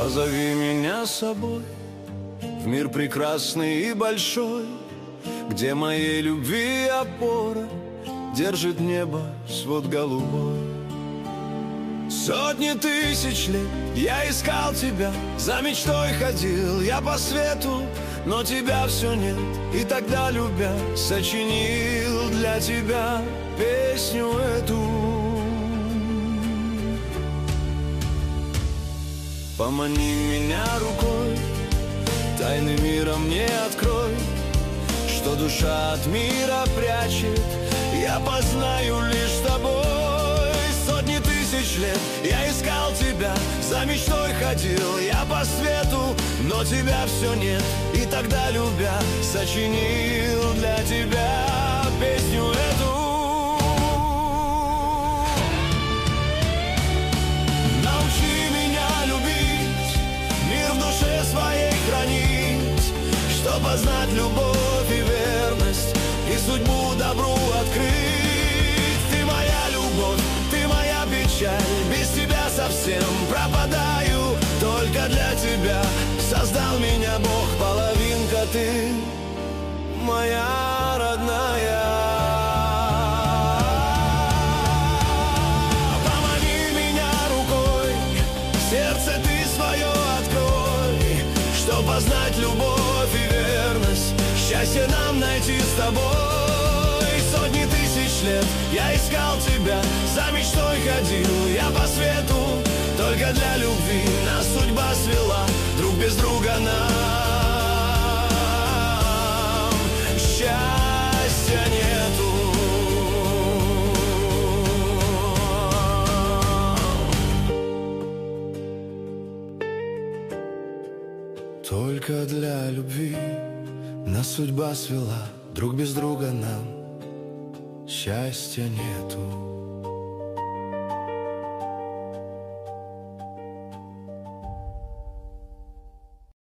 Позови меня с собой в мир прекрасный и большой, где моей любви опора держит небо свод голубой. Сотни тысяч лет я искал тебя, за мечтой ходил я по свету, но тебя все нет. И тогда, любя, сочинил для тебя песню эту. Помани меня рукой, тайны мира мне открой, что душа от мира прячет, я познаю лишь с тобой. Сотни тысяч лет я искал тебя, за мечтой ходил я по свету, но тебя все нет. И тогда, любя, сочинил для тебя песню эту. Научи меня любить, мир в душе своей хранить, чтоб познать любовь и верность, и судьбу добру открыть. Ты моя любовь, ты моя печаль, без тебя совсем пропадаю. Только для тебя создал меня Бог, половинка ты моя родная. Помани меня рукой, сердце ты свое открой, чтоб познать любовь и верность, счастье нам найти с тобой. Сотни тысяч лет я искал тебя, за мечтой ходил я по свету, только для любви нас судьба свела, друг без друга нам счастья нету. Только для любви нас судьба свела, друг без друга нам счастья нету.